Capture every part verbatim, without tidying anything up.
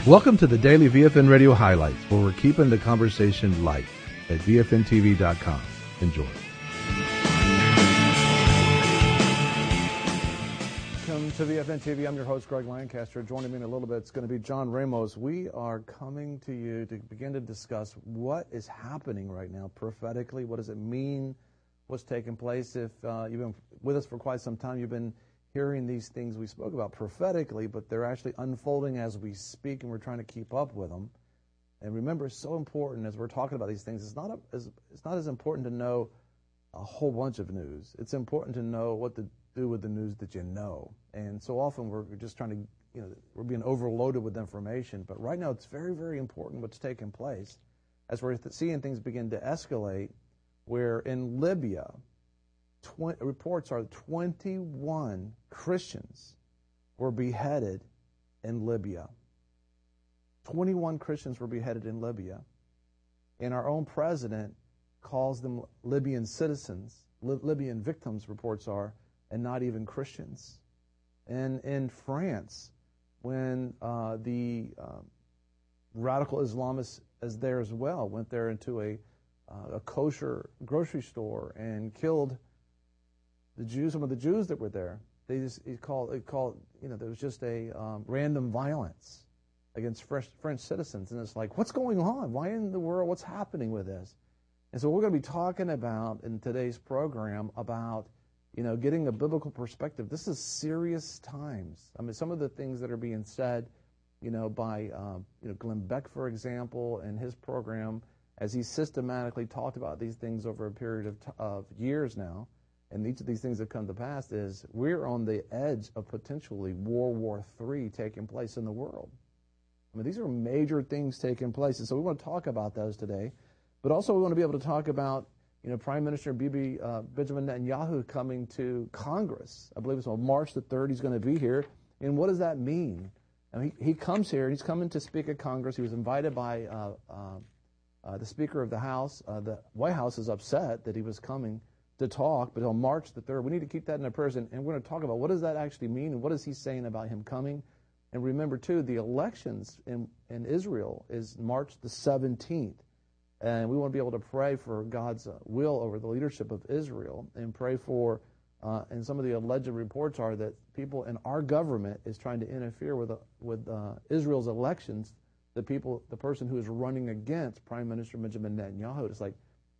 Welcome to the Daily V F N Radio Highlights, where we're keeping the conversation light at V F N T V dot com. Enjoy. Welcome to V F N T V. I'm your host, Greg Lancaster. Joining me in a little bit, it's going to be John Ramos. We are coming to you to begin to discuss what is happening right now prophetically. What does it mean? What's taking place? If uh, you've been with us for quite some time, you've been hearing these things we spoke about prophetically, but they're actually unfolding as we speak, and we're trying to keep up with them. And remember, it's so important as we're talking about these things. It's not a, as it's not as important to know a whole bunch of news. It's important to know what to do with the news that you know. And so often we're just trying to, you know, we're being overloaded with information. But right now, it's very, very important what's taking place as we're seeing things begin to escalate. Where in Libya, tw- reports are twenty-one Christians were beheaded in Libya. twenty-one Christians were beheaded in Libya. And our own president calls them Libyan citizens, Li- Libyan victims, reports are, and not even Christians. And in France, when uh, the uh, radical Islamists, as there as well, went there into a Uh, a kosher grocery store and killed the Jews, some of the Jews that were there. They just it called it called you know there was just a um, random violence against French, French citizens, and it's like, what's going on? Why in the world? What's happening with this? And so we're going to be talking about in today's program about you know getting a biblical perspective. This is serious times. I mean, some of the things that are being said, you know, by um, you know Glenn Beck, for example, in his program, as he systematically talked about these things over a period of, t- of years now, and each of these things that come to pass is we're on the edge of potentially World War Three taking place in the world. I mean, these are major things taking place, and so we want to talk about those today. But also we want to be able to talk about, you know, Prime Minister Bibi, uh, Benjamin Netanyahu coming to Congress. I believe it's on March the third he's going to be here. And what does that mean? I mean, he, he comes here, he's coming to speak at Congress. He was invited by uh, uh, Uh, the Speaker of the House. Uh, the White House is upset that he was coming to talk, but on March the third, we need to keep that in our prayers, and, and we're going to talk about what does that actually mean, and what is he saying about him coming. And remember, too, the elections in, in Israel is March the seventeenth, and we want to be able to pray for God's uh, will over the leadership of Israel, and pray for, uh, and some of the alleged reports are that people in our government is trying to interfere with, uh, with uh, Israel's elections. The people, the person who is running against Prime Minister Benjamin Netanyahu. It's like,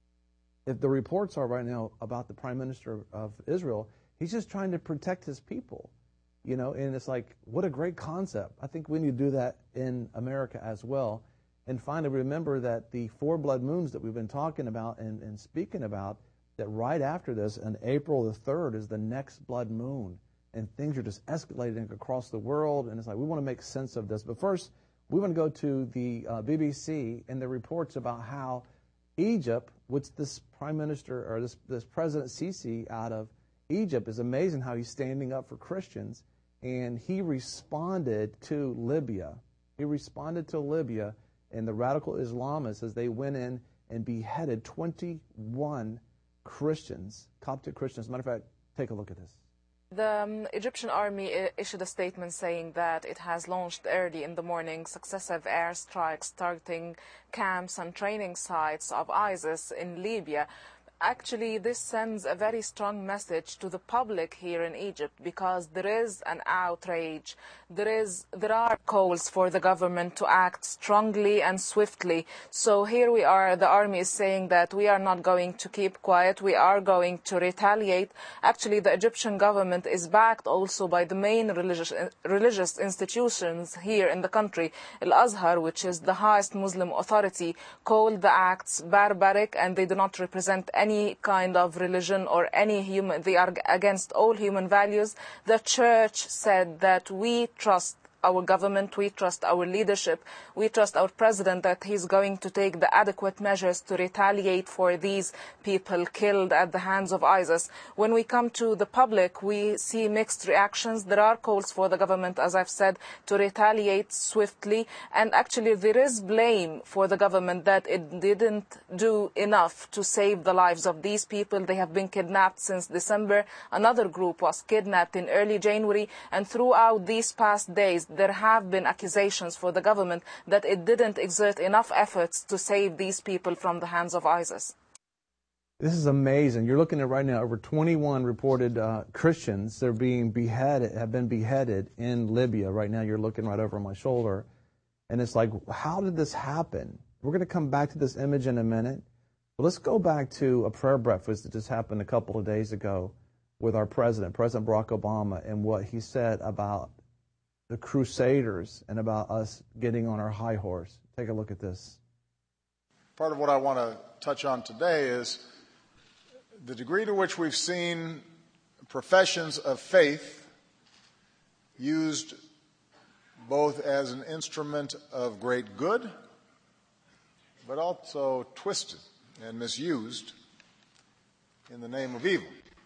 if the reports are right now about the Prime Minister of Israel, he's just trying to protect his people, you know, and it's like, what a great concept. I think we need to do that in America as well. And finally, remember that the four blood moons that we've been talking about and, and speaking about, that right after this, on April the third, is the next blood moon. And things are just escalating across the world, and it's like, we want to make sense of this. But first, we want to go to the uh, B B C and the reports about how Egypt, which this prime minister or this, this President Sisi out of Egypt, is amazing how he's standing up for Christians, and he responded to Libya. He responded to Libya and the radical Islamists as they went in and beheaded twenty-one Christians, Coptic Christians. As a matter of fact, take a look at this. The um, Egyptian army issued a statement saying that it has launched early in the morning successive airstrikes targeting camps and training sites of ISIS in Libya. Actually, this sends a very strong message to the public here in Egypt, because there is an outrage. There is, there are calls for the government to act strongly and swiftly. So here we are, the army is saying that we are not going to keep quiet, we are going to retaliate. Actually, the Egyptian government is backed also by the main religious, religious institutions here in the country. Al-Azhar, which is the highest Muslim authority, called the acts barbaric, and they do not represent any any kind of religion or any human, they are against all human values. The church said that we trust our government, we trust our leadership, we trust our president that he's going to take the adequate measures to retaliate for these people killed at the hands of ISIS. When we come to the public, we see mixed reactions. There are calls for the government, as I've said, to retaliate swiftly, and actually there is blame for the government that it didn't do enough to save the lives of these people. They have been kidnapped since December. Another group was kidnapped in early January, and throughout these past days, there have been accusations for the government that it didn't exert enough efforts to save these people from the hands of ISIS. This is amazing. You're looking at right now over twenty-one reported uh, Christians. They're being beheaded, have been beheaded in Libya. Right now, you're looking right over my shoulder. And it's like, how did this happen? We're going to come back to this image in a minute. But let's go back to a prayer breakfast that just happened a couple of days ago with our president, President Barack Obama, and what he said about the Crusaders and about us getting on our high horse. Take a look at this. Part of what I want to touch on today is the degree to which we've seen professions of faith used both as an instrument of great good, but also twisted and misused in the name of evil.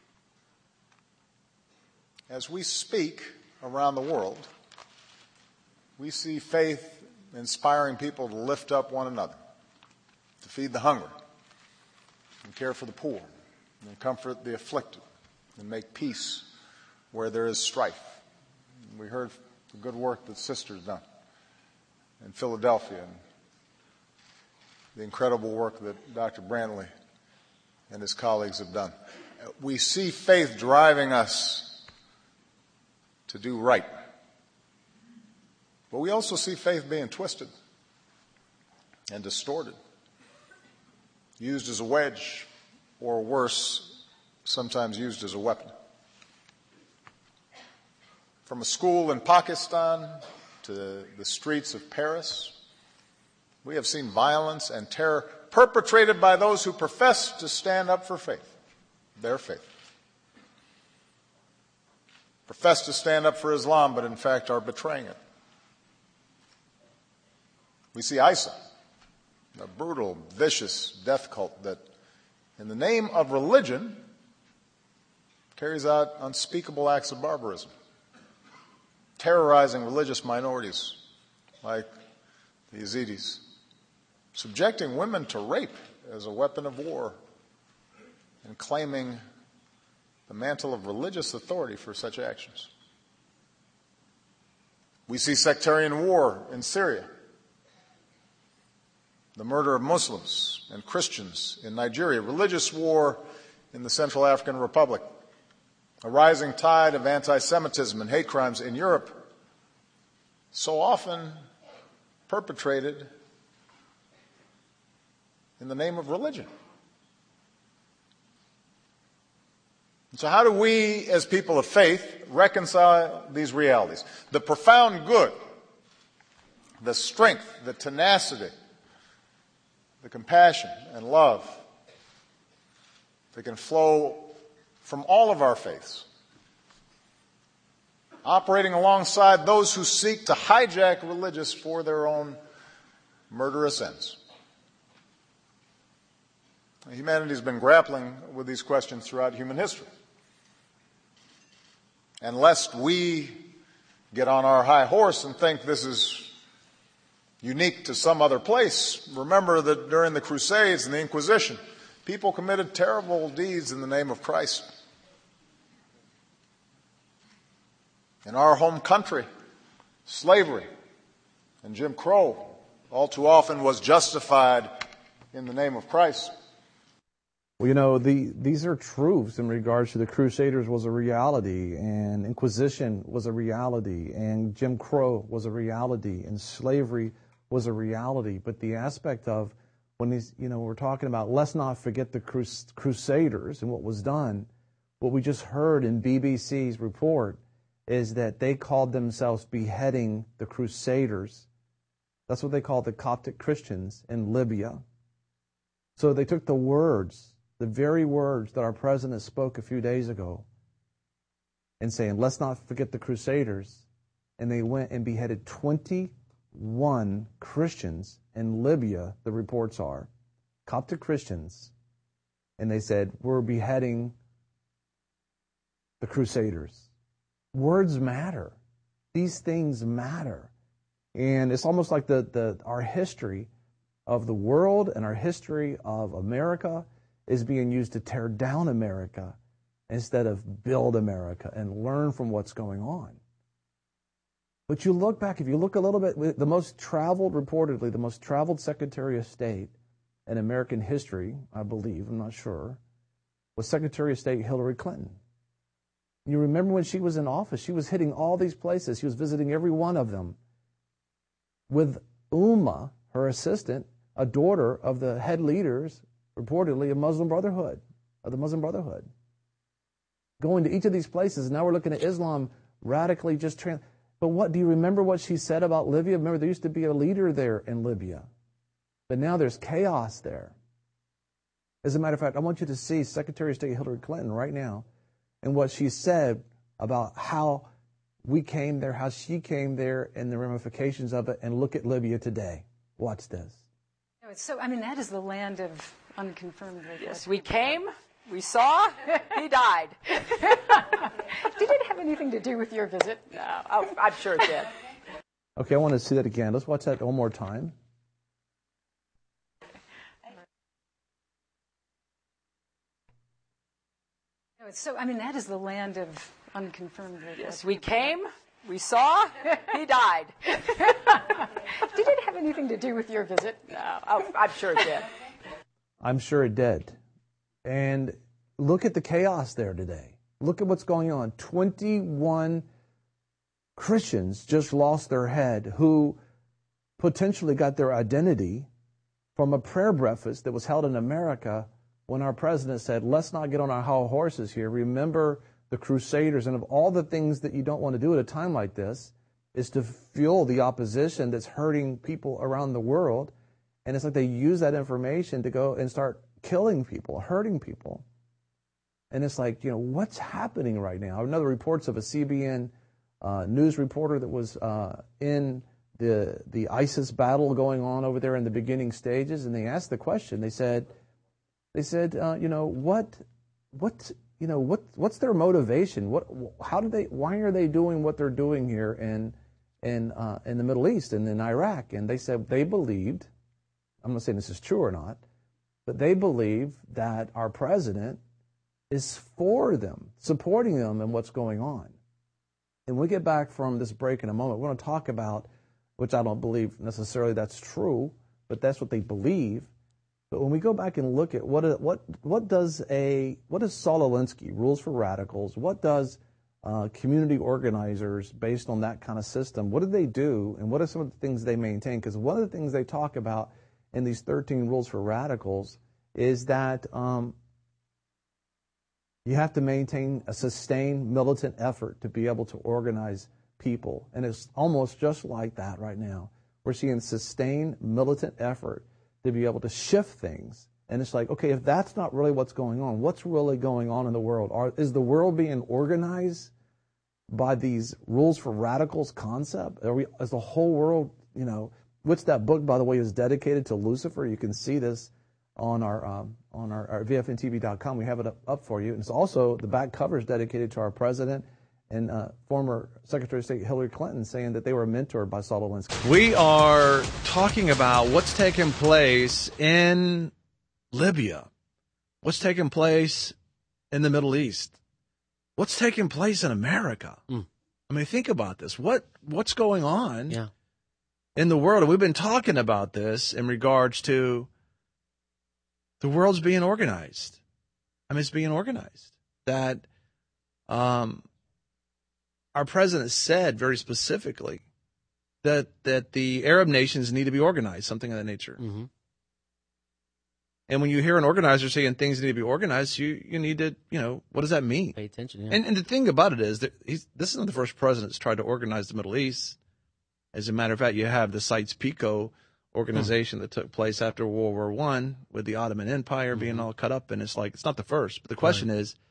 As we speak around the world, we see faith inspiring people to lift up one another, to feed the hungry, and care for the poor, and comfort the afflicted, and make peace where there is strife. We heard the good work that Sister's done in Philadelphia, and the incredible work that Doctor Brantley and his colleagues have done. We see faith driving us to do right. But we also see faith being twisted and distorted, used as a wedge, or worse, sometimes used as a weapon. From a school in Pakistan to the streets of Paris, we have seen violence and terror perpetrated by those who profess to stand up for faith, their faith. Profess to stand up for Islam, but in fact are betraying it. We see I S I, a brutal, vicious death cult that, in the name of religion, carries out unspeakable acts of barbarism, terrorizing religious minorities like the Yazidis, subjecting women to rape as a weapon of war, and claiming the mantle of religious authority for such actions. We see sectarian war in Syria, the murder of Muslims and Christians in Nigeria, religious war in the Central African Republic, a rising tide of anti-Semitism and hate crimes in Europe, so often perpetrated in the name of religion. So how do we, as people of faith, reconcile these realities? The profound good, the strength, the tenacity, the compassion and love that can flow from all of our faiths, operating alongside those who seek to hijack religious for their own murderous ends. Humanity has been grappling with these questions throughout human history. And lest we get on our high horse and think this is unique to some other place, remember that during the Crusades and the Inquisition, people committed terrible deeds in the name of Christ. In our home country, slavery and Jim Crow all too often was justified in the name of Christ. Well, you know, the, these are truths in regards to the Crusaders was a reality, and Inquisition was a reality, and Jim Crow was a reality, and slavery was a reality. But the aspect of when these, you know, we're talking about, let's not forget the crus- Crusaders and what was done. What we just heard in B B C's report is that they called themselves beheading the Crusaders. That's what they called the Coptic Christians in Libya. So they took the words, the very words that our president spoke a few days ago, and saying, let's not forget the Crusaders, and they went and beheaded twenty-one Christians in Libya, the reports are, Coptic Christians, and they said, we're beheading the Crusaders. Words matter. These things matter. And it's almost like the, the our history of the world and our history of America is being used to tear down America instead of build America and learn from what's going on. But you look back, if you look a little bit, the most traveled, reportedly, the most traveled Secretary of State in American history, I believe, I'm not sure, was Secretary of State Hillary Clinton. You remember when she was in office, she was hitting all these places. She was visiting every one of them with Umma, her assistant, a daughter of the head leaders, reportedly, of Muslim Brotherhood, of the Muslim Brotherhood. Going to each of these places, now we're looking at Islam radically just trans. But what, do you remember what she said about Libya? Remember, there used to be a leader there in Libya. But now there's chaos there. As a matter of fact, I want you to see Secretary of State Hillary Clinton right now and what she said about how we came there, how she came there, and the ramifications of it, and look at Libya today. Watch this. So, I mean, that is the land of unconfirmed reports. Yes, we came, we saw, he died. Did it have anything to do with your visit? No, oh, I'm sure it did. Okay, I want to see that again. Let's watch that one more time. So, I mean, that is the land of unconfirmed reports. Yes, we came, we saw, he died. Did it have anything to do with your visit? No, oh, I'm sure it did. I'm sure it did. And look at the chaos there today. Look at what's going on. twenty-one Christians just lost their head who potentially got their identity from a prayer breakfast that was held in America when our president said, let's not get on our high horses here. Remember the Crusaders, and of all the things that you don't want to do at a time like this is to fuel the opposition that's hurting people around the world. And it's like they use that information to go and start killing people, hurting people. And it's like, you know, what's happening right now? I know the reports of a C B N uh, news reporter that was uh, in the the ISIS battle going on over there in the beginning stages, and they asked the question. They said, they said, uh, you know, what, what, you know, what, what's their motivation? What, how do they? Why are they doing what they're doing here in in uh, in the Middle East and in Iraq? And they said they believed. I'm not saying this is true or not, but they believe that our president is for them, supporting them in what's going on. And when we get back from this break in a moment, we're going to talk about, which I don't believe necessarily that's true, but that's what they believe. But when we go back and look at what what what does a what does Saul Alinsky, Rules for Radicals, what does uh, community organizers based on that kind of system, what do they do, and what are some of the things they maintain? Because one of the things they talk about in these thirteen Rules for Radicals is that um, you have to maintain a sustained militant effort to be able to organize people. And it's almost just like that right now. We're seeing sustained militant effort to be able to shift things. And it's like, okay, if that's not really what's going on, what's really going on in the world? Are, is the world being organized by these Rules for Radicals concept? Are we, is the whole world, you know, which that book, by the way, is dedicated to Lucifer. You can see this on our um, on our, our V F N T V dot com. We have it up, up for you. And it's also, the back cover is dedicated to our president and uh, former Secretary of State Hillary Clinton, saying that they were mentored by Saul Alinsky. We are talking about what's taking place in Libya, what's taking place in the Middle East, what's taking place in America. Mm. I mean, think about this. What what's going on yeah. in the world? And we've been talking about this in regards to the world's being organized. I mean, it's being organized. That um, our president said very specifically that that the Arab nations need to be organized, something of that nature. Mm-hmm. And when you hear an organizer saying things need to be organized, you, you need to, you know, what does that mean? Pay attention, yeah. And, and the thing about it is that he's, this is not the first president that's tried to organize the Middle East. As a matter of fact, you have the Sykes-Picot organization mm. that took place after World War One with the Ottoman Empire mm-hmm. being all cut up, and it's like, it's not the first. But the question right. is,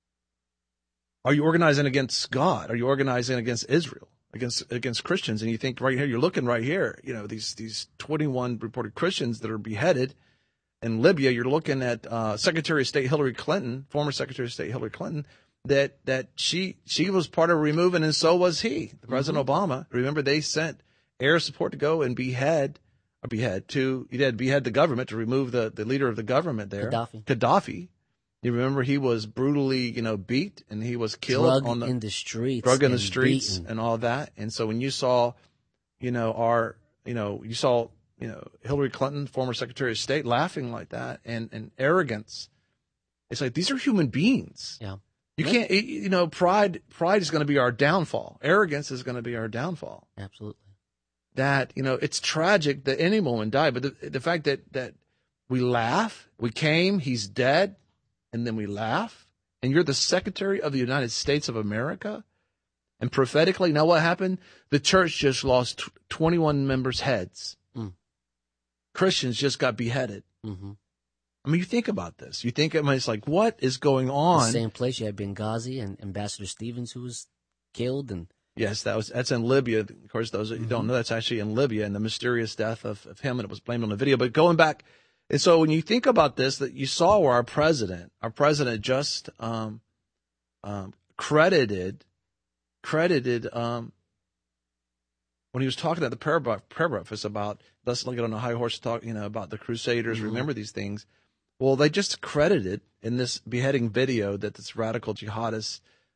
are you organizing against God? Are you organizing against Israel, against against Christians? And you think right here, you're looking right here, you know, these these twenty-one reported Christians that are beheaded in Libya. You're looking at uh, Secretary of State Hillary Clinton, former Secretary of State Hillary Clinton, that that she she was part of removing, and so was he, President mm-hmm. Obama. Remember, they sent air support to go and behead, or behead to, he had behead the government to remove the, the leader of the government there, Gaddafi. Gaddafi. You remember he was brutally, you know, beat and he was killed drug on the in the streets, drug in the and streets beaten. and all that. And so when you saw, you know, our, you know, you saw, you know, Hillary Clinton, former Secretary of State, laughing like that and, and arrogance. It's like, these are human beings. Yeah. You can't, you know, pride, pride is going to be our downfall. Arrogance is going to be our downfall. Absolutely. That, you know, it's tragic that any woman died, but the, the fact that, that we laugh, we came, he's dead, and then we laugh, and you're the Secretary of the United States of America, and prophetically, now what happened? The church just lost twenty-one members' heads. Mm. Christians just got beheaded. Mm-hmm. I mean, you think about this. You think, I mean, it's like, what is going The on? same place you had Benghazi and Ambassador Stevens, who was killed, and Yes, that was that's in Libya. Of course, those that you Mm-hmm. don't know, that's actually in Libya, and the mysterious death of, of him, and it was blamed on the video. But going back, and so when you think about this, that you saw where our president, our president just um, um, credited, credited um, when he was talking at the prayer, bre- prayer breakfast about, let's look at on a high horse talk, you know, about the Crusaders, Mm-hmm. remember these things. Well, they just credited in this beheading video that this radical jihadist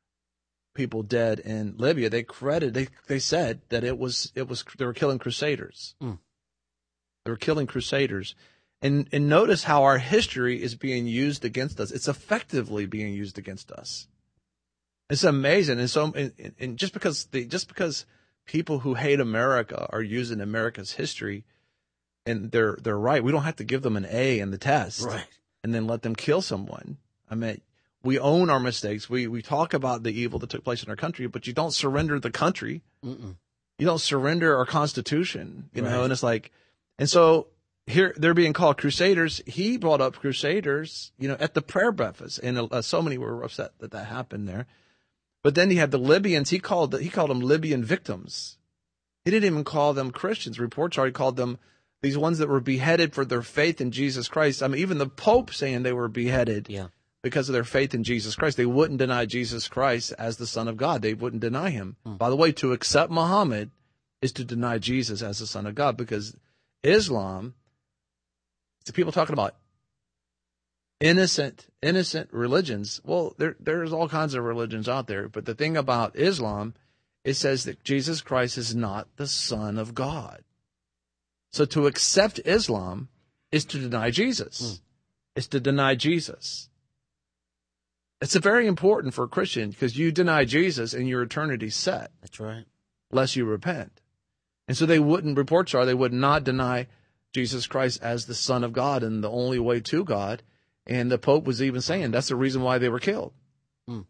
people dead in Libya, they credited, they they said that it was it was they were killing crusaders. Mm. They were killing crusaders, and and notice how our history is being used against us. It's effectively being used against us. It's amazing, and so and, and just because the just because people who hate America are using America's history, and they're they're right, we don't have to give them an A in the test, Right. and then let them kill someone. I mean. We own our mistakes. We we talk about the evil that took place in our country, but you don't surrender the country. Mm-mm. You don't surrender our Constitution, you know. Right. And it's like, and so here they're being called crusaders. He brought up crusaders, you know, at the prayer breakfast, and uh, so many were upset that that happened there. But then he had the Libyans. He called he called them Libyan victims. He didn't even call them Christians. Reports are he called them these ones that were beheaded for their faith in Jesus Christ. I mean, even the Pope saying they were beheaded. Yeah. Because of their faith in Jesus Christ. They wouldn't deny Jesus Christ as the Son of God. They wouldn't deny him. Mm. By the way, to accept Muhammad is to deny Jesus as the Son of God, because Islam, the people talking about innocent, innocent religions. Well, there, there's all kinds of religions out there, but the thing about Islam, it says that Jesus Christ is not the Son of God. So to accept Islam is to deny Jesus. Mm. It's to deny Jesus. It's a very important for a Christian, because you deny Jesus and your eternity's set. That's right. Lest you repent. And so they wouldn't, reports are, they would not deny Jesus Christ as the Son of God and the only way to God. And the Pope was even saying that's the reason why they were killed. Mm.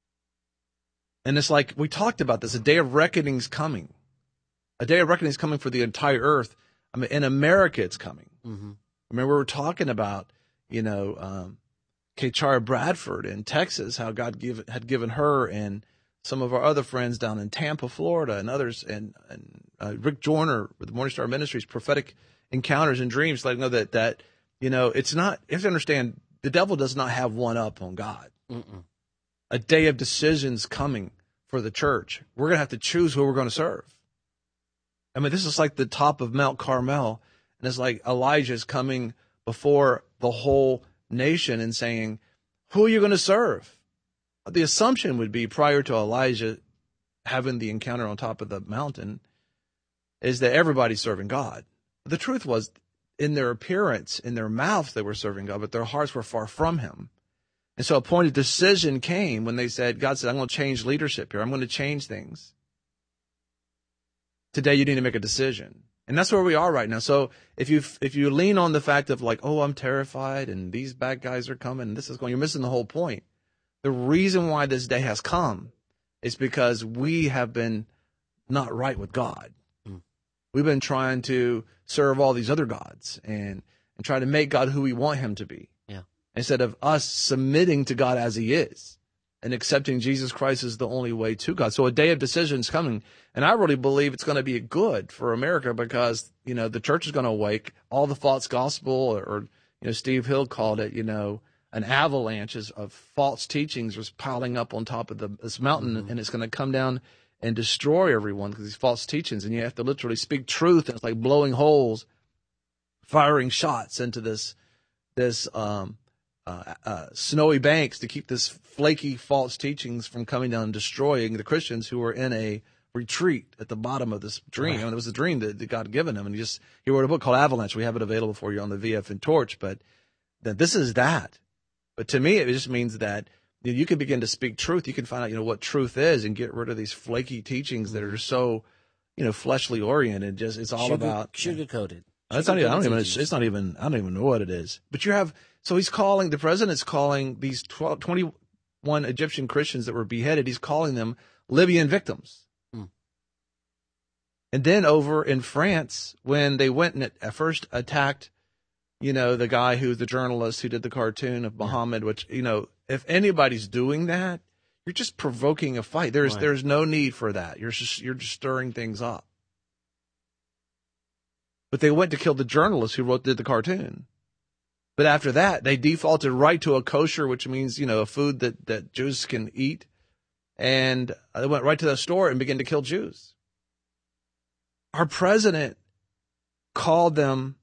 And it's like, we talked about this, a day of reckoning's coming. A day of reckoning is coming for the entire earth. I mean, in America, it's coming. Mm-hmm. Remember, we were talking about, you know, um, Kachara Bradford in Texas, how God give, had given her and some of our other friends down in Tampa, Florida, and others, and, and uh, Rick Joyner with the Morning Star Ministries, prophetic encounters and dreams, letting know that, that, you know, it's not, you have to understand, the devil does not have one up on God. Mm-mm. A day of decisions coming for the church. We're going to have to choose who we're going to serve. I mean, this is like the top of Mount Carmel, and it's like Elijah's coming before the whole nation and saying, who are you going to serve? The assumption would be, prior to Elijah having the encounter on top of the mountain, is that everybody's serving God. But the truth was, in their appearance, in their mouths, they were serving God, but their hearts were far from him. And so a point of decision came when they said, God said, I'm going to change leadership here. I'm going to change things. Today you need to make a decision. And that's where we are right now. So if you if you lean on the fact of like, oh, I'm terrified and these bad guys are coming and this is going, you're missing the whole point. The reason why this day has come is because we have been not right with God. Mm. We've been trying to serve all these other gods and, and try to make God who we want him to be. Yeah. Instead of us submitting to God as he is and accepting Jesus Christ as the only way to God. So a day of decision is coming. And I really believe it's going to be good for America, because, you know, the church is going to awake. All the false gospel, or, or you know, Steve Hill called it, you know, an avalanche of false teachings was piling up on top of the, this mountain, mm-hmm. and it's going to come down and destroy everyone because these false teachings. And you have to literally speak truth, and it's like blowing holes, firing shots into this, this, um, uh, uh, snowy banks to keep this flaky false teachings from coming down and destroying the Christians who were in a retreat at the bottom of this dream. Right. I mean, it was a dream that, that God had given him, and he just he wrote a book called Avalanche. We have it available for you on the V F N Torch. But that this is that. But to me, it just means that you know, you can begin to speak truth. You can find out, you know, what truth is, and get rid of these flaky teachings that are so, you know, fleshly oriented. Just it's all Sugar, about sugar coated. That's not even. I don't even. It's, it's not even. I don't even know what it is. But you have. So he's calling. The president's calling these twelve, twenty-one Egyptian Christians that were beheaded. He's calling them Libyan victims. Hmm. And then over in France, when they went and at first attacked, you know, the guy who's the journalist who did the cartoon of Muhammad, yeah. which, you know, if anybody's doing that, you're just provoking a fight. There's right. there's no need for that. You're just you're just stirring things up. But they went to kill the journalist who wrote did the cartoon. But after that, they defaulted right to a kosher, which means, you know, a food that, that Jews can eat. And they went right to the store and began to kill Jews. Our president called them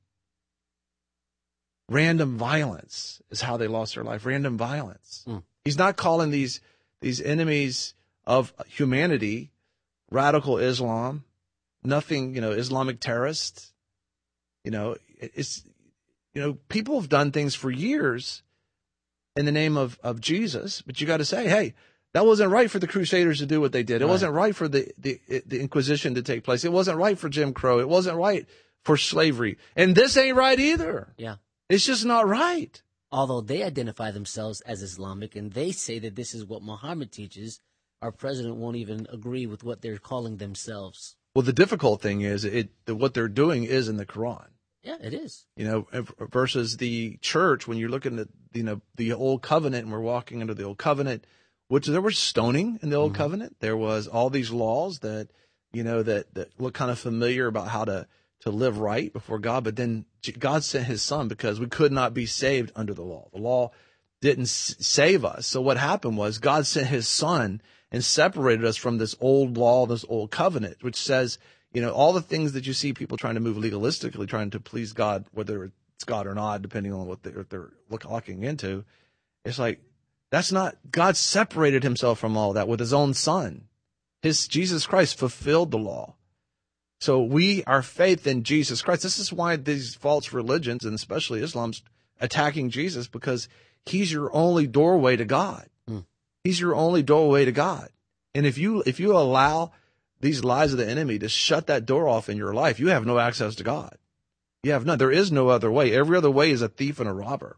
random violence is how they lost their life. Random violence. Mm. He's not calling these these enemies of humanity radical Islam, nothing, you know, Islamic terrorists. You know, it's, you know, people have done things for years in the name of, of Jesus, but you got to say, hey, that wasn't right for the Crusaders to do what they did. It right. wasn't right for the, the, the Inquisition to take place. It wasn't right for Jim Crow. It wasn't right for slavery. And this ain't right either. Yeah. It's just not right. Although they identify themselves as Islamic and they say that this is what Muhammad teaches, our president won't even agree with what they're calling themselves. Well, the difficult thing is it what they're doing is in the Quran. Yeah, it is. You know, versus the church, when you're looking at, you know, the old covenant and we're walking under the old covenant, which there was stoning in the old mm-hmm. covenant. There was all these laws that, you know, that, that look kind of familiar about how to, to live right before God. But then God sent his son because we could not be saved under the law. The law didn't s- save us. So what happened was God sent his son and separated us from this old law, this old covenant, which says, you know, all the things that you see people trying to move legalistically, trying to please God, whether it's God or not, depending on what they're, they're looking into. It's like, that's not, God separated himself from all that with his own son. His Jesus Christ fulfilled the law. So we, our faith in Jesus Christ, this is why these false religions, and especially Islam's attacking Jesus, because he's your only doorway to God. Mm. He's your only doorway to God. And if you, if you allow these lies of the enemy to shut that door off in your life, you have no access to God. You have none. There is no other way. Every other way is a thief and a robber.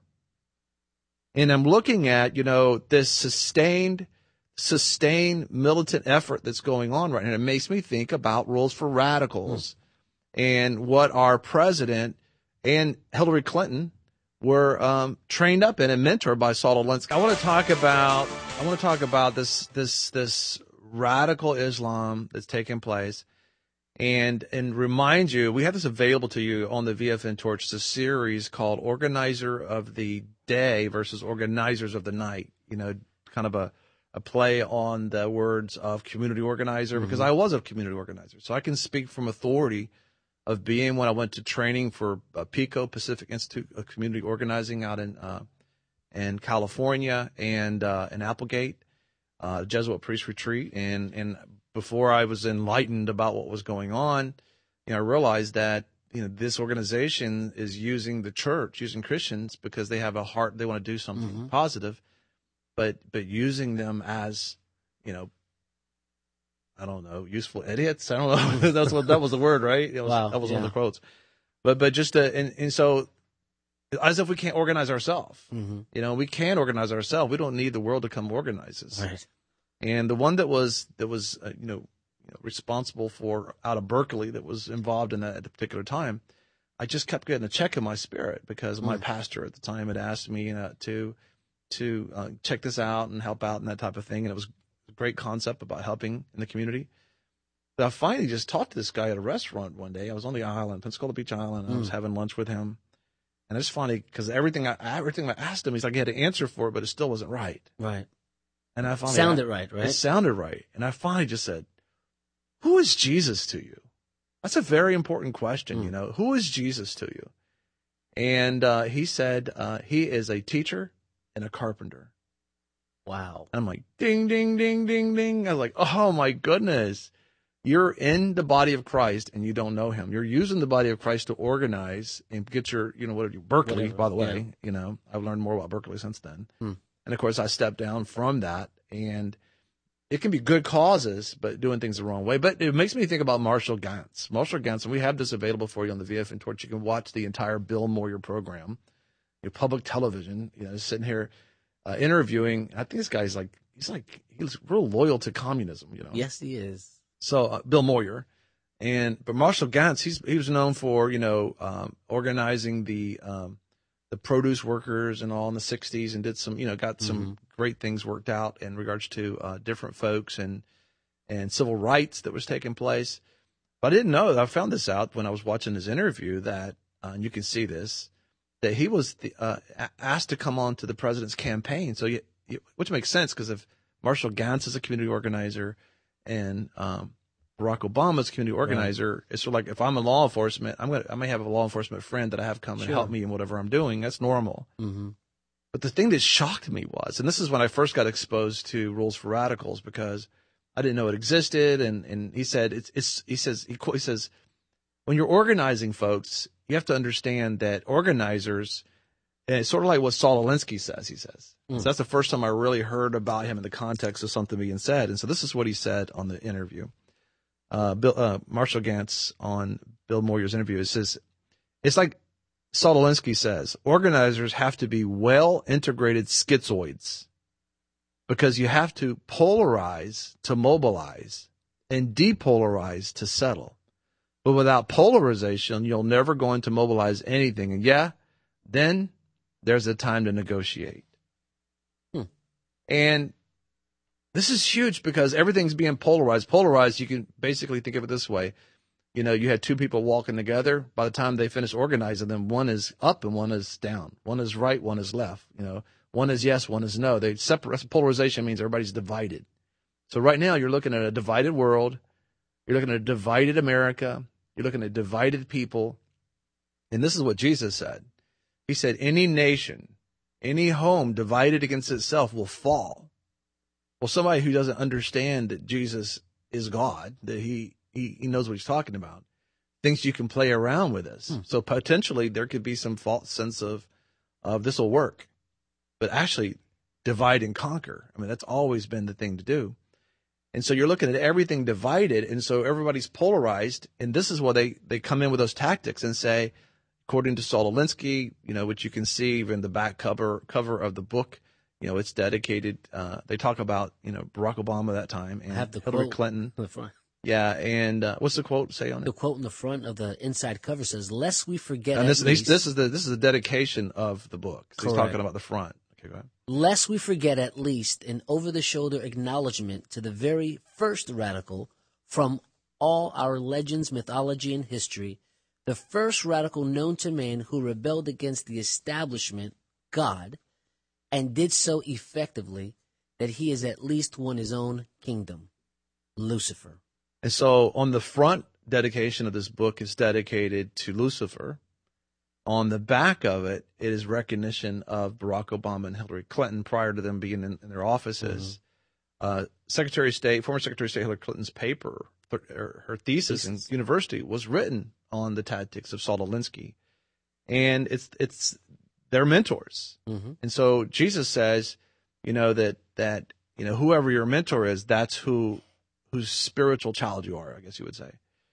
And I'm looking at, you know, this sustained, sustained militant effort that's going on right now. And it makes me think about Rules for Radicals mm. and what our president and Hillary Clinton were um, trained up in and mentored by Saul Alinsky. I want to talk about, I want to talk about this, this, this radical Islam that's taking place, and and remind you, we have this available to you on the V F N Torch. It's a series called Organizer of the Day versus Organizers of the Night. You know, kind of a, a play on the words of community organizer, because mm-hmm. I was a community organizer. So I can speak from authority of being when I went to training for uh, PICO, Pacific Institute of Community Organizing, out in uh, in California, and uh, in Applegate. Uh, Jesuit priest retreat, and, and before I was enlightened about what was going on, you know, I realized that, you know, this organization is using the church, using Christians because they have a heart, they want to do something mm-hmm. positive, but, but using them as, you know, I don't know, useful idiots. I don't know. That's what, that was the word, right? It was, wow. That was yeah. one of the quotes, but, but just, to, and, and so, as if we can't organize ourselves. Mm-hmm. You know, we can organize ourselves. We don't need the world to come organize us. Right. And the one that was that was uh, you know, you know responsible for out of Berkeley that was involved in that at a particular time, I just kept getting a check in my spirit because mm. my pastor at the time had asked me uh, to to uh, check this out and help out and that type of thing. And it was a great concept about helping in the community. But I finally just talked to this guy at a restaurant one day. I was on the island, Pensacola Beach Island, and mm. I was having lunch with him. And it's funny because everything I everything I asked him, he's like, he had an answer for it, but it still wasn't right. Right. And I finally sounded I, right, right? It sounded right. And I finally just said, who is Jesus to you? That's a very important question, mm. you know. Who is Jesus to you? And uh, he said uh, he is a teacher, and a carpenter. Wow. And I'm like, ding, ding, ding, ding, ding. I was like, oh my goodness. You're in the body of Christ and you don't know him. You're using the body of Christ to organize and get your, you know, what are you, Berkeley, Whatever, by the way. yeah. You know, I've learned more about Berkeley since then. Hmm. And of course, I stepped down from that, and it can be good causes, but doing things the wrong way. But it makes me think about Marshall Gantz. Marshall Gantz, and we have this available for you on the V F N Torch. You can watch the entire Bill Moyer program, your public television, you know, sitting here uh, interviewing. I think this guy's like, he's like, he's real loyal to communism, you know. Yes, he is. So uh, Bill Moyer, and but Marshall Gantz, he's he was known for, you know, um, organizing the um, the produce workers and all in the sixties, and did some, you know, got some mm-hmm. great things worked out in regards to uh, different folks and and civil rights that was taking place. But I didn't know. I found this out when I was watching his interview that, uh, and you can see this, that he was the, uh, asked to come on to the president's campaign. So, you, you, which makes sense, because if Marshall Gantz is a community organizer and um, Barack Obama's community organizer, right. It's sort of like, if I'm in law enforcement, I'm gonna I may have a law enforcement friend that I have come and sure. help me in whatever I'm doing. That's normal. Mm-hmm. But the thing that shocked me was, and this is when I first got exposed to Rules for Radicals, because I didn't know it existed, and, and he said it's it's he says he, he says when you're organizing folks, you have to understand that organizers, and it's sort of like what Saul Alinsky says. He says mm. so that's the first time I really heard about him in the context of something being said, and so this is what he said on the interview. Uh, Bill uh, Marshall Gantz on Bill Moyer's interview. It says it's like Saul Alinsky says, organizers have to be well integrated schizoids, because you have to polarize to mobilize and depolarize to settle. But without polarization, you'll never going to mobilize anything. And yeah, then there's a time to negotiate. Hmm. And this is huge, because everything's being polarized. Polarized, you can basically think of it this way. You know, you had two people walking together. By the time they finish organizing them, one is up and one is down. One is right, one is left. You know, one is yes, one is no. They separate. Polarization means everybody's divided. So right now you're looking at a divided world. You're looking at a divided America. You're looking at divided people. And this is what Jesus said. He said, any nation, any home divided against itself will fall. Well, somebody who doesn't understand that Jesus is God, that he He, he knows what he's talking about, thinks you can play around with this. Hmm. So potentially there could be some false sense of, of this will work. But actually, divide and conquer. I mean, that's always been the thing to do. And so you're looking at everything divided, and so everybody's polarized. And this is why they, they come in with those tactics and say, according to Saul Alinsky, you know, which you can see in the back cover cover of the book, you know, it's dedicated. Uh, they talk about, you know, Barack Obama that time and have the Hillary quote Clinton. On the front. Yeah, and uh, what's the quote say on it? The quote in the front of the inside cover says, "Lest we forget." And this, at least, this is the this is the dedication of the book. So he's talking about the front. Okay, go ahead. Lest we forget at least an over-the-shoulder acknowledgement to the very first radical from all our legends, mythology, and history, the first radical known to man who rebelled against the establishment, God, and did so effectively that he has at least won his own kingdom, Lucifer. And so on the front dedication of this book is dedicated to Lucifer. On the back of it, it is recognition of Barack Obama and Hillary Clinton prior to them being in, in their offices. Mm-hmm. Uh, Secretary of State, former Secretary of State Hillary Clinton's paper, her, her thesis, thesis in university was written on the tactics of Saul Alinsky. And it's it's their mentors. Mm-hmm. And so Jesus says, you know, that, that, you know, whoever your mentor is, that's who, whose spiritual child you are, I guess you would say.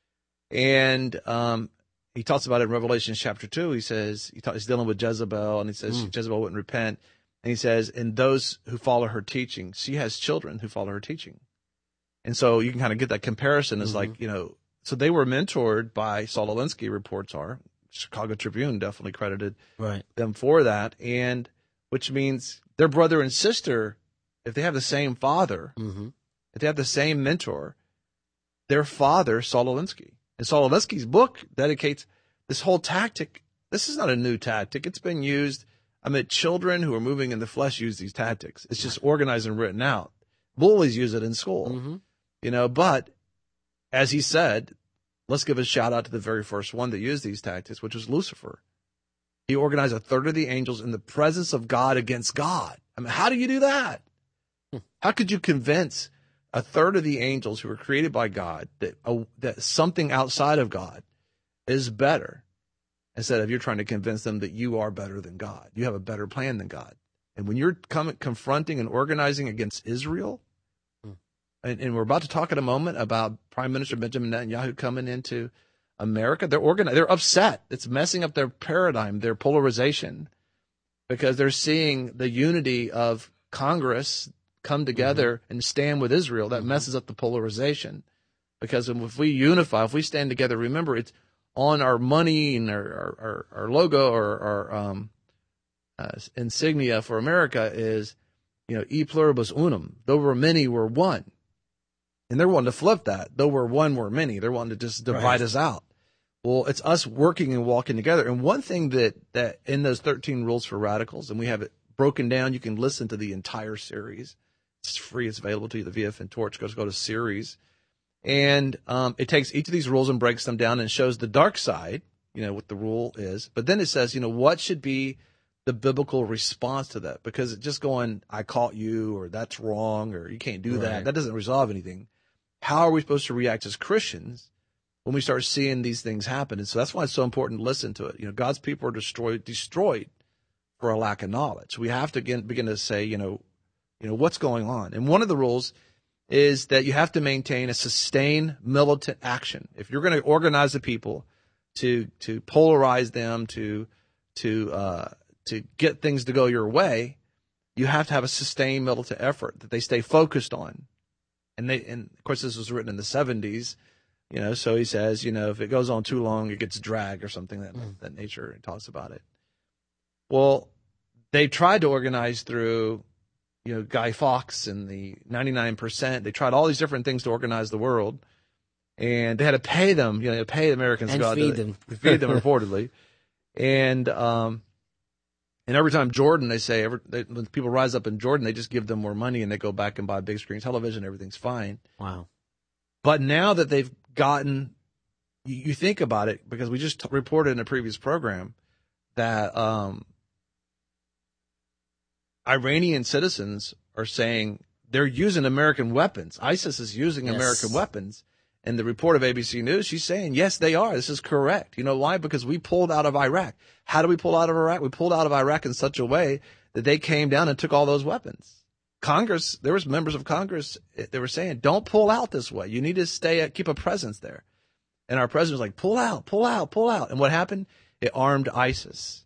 And, um, he talks about it in Revelation chapter two. He says, he talks, he's dealing with Jezebel, and he says mm. Jezebel wouldn't repent. And he says, and those who follow her teaching, she has children who follow her teaching. And so you can kind of get that comparison as mm-hmm. like, you know, so they were mentored by Saul Alinsky, reports are. Chicago Tribune definitely credited right. them for that. And which means their brother and sister, if they have the same father, mm-hmm. if they have the same mentor, their father, Saul Alinsky. And Saul Alinsky's book dedicates this whole tactic. This is not a new tactic. It's been used. I mean, children who are moving in the flesh use these tactics. It's just organized and written out. Bullies use it in school, mm-hmm. you know, but as he said, let's give a shout out to the very first one that used these tactics, which was Lucifer. He You organize a third of the angels in the presence of God against God. I mean, how do you do that? How could you convince a third of the angels who were created by God that uh, that something outside of God is better, instead of you're trying to convince them that you are better than God? You have a better plan than God. And when you're coming, confronting and organizing against Israel, hmm. and, and we're about to talk in a moment about Prime Minister Benjamin Netanyahu coming into America, they're organized, they're upset. It's messing up their paradigm, their polarization, because they're seeing the unity of Congress come together mm-hmm. and stand with Israel. That mm-hmm. messes up the polarization, because if we unify, if we stand together, remember, it's on our money and our, our, our, our logo or our um, uh, insignia for America is, you know, e pluribus unum. Though we're many, we're one. And they're wanting to flip that. Though we're one, we're many. They're wanting to just divide right. us out. Well, it's us working and walking together. And one thing that, that in those thirteen rules for radicals, and we have it broken down, you can listen to the entire series. It's free. It's available to you, the V F N Torch. Just go to series. And um, it takes each of these rules and breaks them down and shows the dark side, you know, what the rule is. But then it says, you know, what should be the biblical response to that? Because it's just going, I caught you, or that's wrong, or you can't do that. Right. That doesn't resolve anything. How are we supposed to react as Christians when we start seeing these things happen? And so that's why it's so important to listen to it. You know, God's people are destroyed, destroyed for a lack of knowledge. We have to again begin to say, you know, you know, what's going on? And one of the rules is that you have to maintain a sustained militant action. If you're going to organize the people to to polarize them, to to uh, to get things to go your way, you have to have a sustained militant effort that they stay focused on. And they, and of course, this was written in the seventies, you know. So he says, you know, if it goes on too long, it gets dragged or something that mm. that nature talks about it. Well, they tried to organize through, you know, Guy Fawkes and the ninety-nine percent. They tried all these different things to organize the world, and they had to pay them, you know, to pay Americans and God, feed to, them, to feed them reportedly, and um, and every time Jordan, they say, every, they, when people rise up in Jordan, they just give them more money and they go back and buy big screen television. Everything's fine. Wow. But now that they've gotten, you, you think about it, because we just t- reported in a previous program that um, Iranian citizens are saying they're using American weapons. ISIS is using yes. American weapons. And the report of A B C News, she's saying, yes, they are. This is correct. You know why? Because we pulled out of Iraq. How did we pull out of Iraq? We pulled out of Iraq in such a way that they came down and took all those weapons. Congress, there was members of Congress, they were saying, don't pull out this way. You need to stay, keep a presence there. And our president was like, pull out, pull out, pull out. And what happened? It armed ISIS.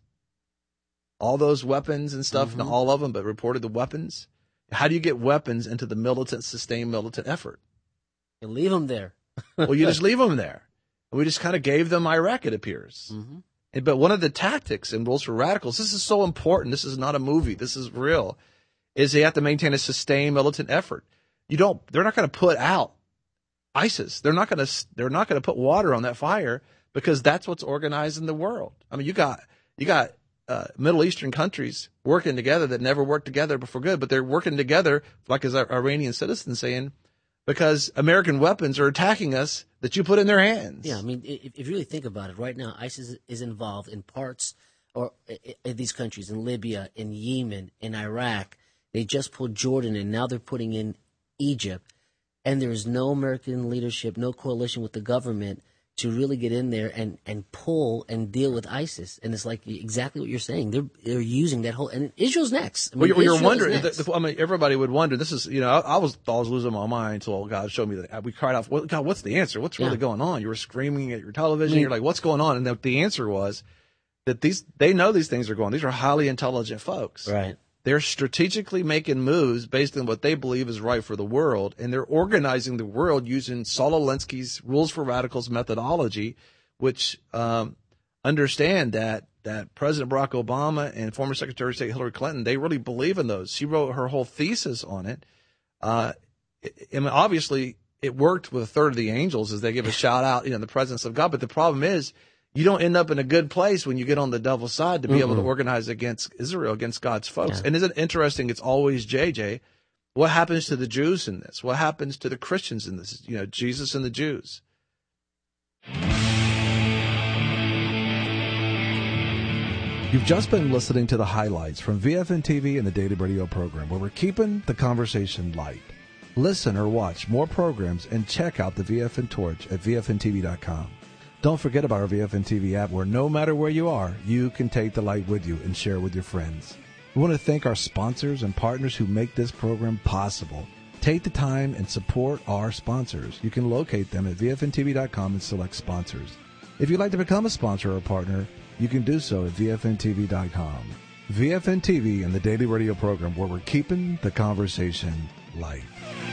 All those weapons and stuff, mm-hmm. not all of them, but reported the weapons. How do you get weapons into the militant, sustained militant effort? You leave them there. Well, you just leave them there. We just kind of gave them Iraq, it appears. Mm-hmm. And, but one of the tactics in Rules for Radicals, this is so important. This is not a movie. This is real. Is they have to maintain a sustained militant effort. You don't. They're not going to put out ISIS. They're not going to. They're not going to put water on that fire, because that's what's organized in the world. I mean, you got you got uh, Middle Eastern countries working together that never worked together before good, but they're working together, like as our Iranian citizens saying, because American weapons are attacking us that you put in their hands. Yeah, I mean, if, if you really think about it, right now, ISIS is involved in parts or in these countries, in Libya, in Yemen, in Iraq. They just pulled Jordan, and now they're putting in Egypt. And there's no American leadership, no coalition with the government to really get in there and, and pull and deal with ISIS. And it's like exactly what you're saying. They're they're using that whole – and Israel's next. I mean, well, you're, you're wondering – I mean, everybody would wonder. This is – you know, I, I was I was losing my mind until God showed me that. We cried out, well, God, what's the answer? What's really yeah. going on? You were screaming at your television. I mean, you're like, what's going on? And the, the answer was that these they know these things are going on. These are highly intelligent folks. Right. They're strategically making moves based on what they believe is right for the world, and they're organizing the world using Saul Alinsky's Rules for Radicals methodology, which um, understand that that President Barack Obama and former Secretary of State Hillary Clinton, they really believe in those. She wrote her whole thesis on it. Uh, I mean, obviously, it worked with a third of the angels as they give a shout out, you know, in the presence of God. But the problem is, you don't end up in a good place when you get on the devil's side to be mm-hmm. able to organize against Israel, against God's folks. Yeah. And isn't it interesting? It's always J J. What happens to the Jews in this? What happens to the Christians in this? You know, Jesus and the Jews. You've just been listening to the highlights from V F N T V and the Daily Radio program, where we're keeping the conversation light. Listen or watch more programs and check out the V F N Torch at V F N T V dot com. Don't forget about our V F N T V app, where no matter where you are, you can take the light with you and share it with your friends. We want to thank our sponsors and partners who make this program possible. Take the time and support our sponsors. You can locate them at V F N T V dot com and select sponsors. If you'd like to become a sponsor or a partner, you can do so at V F N T V dot com. V F N T V and the Daily Radio program, where we're keeping the conversation light.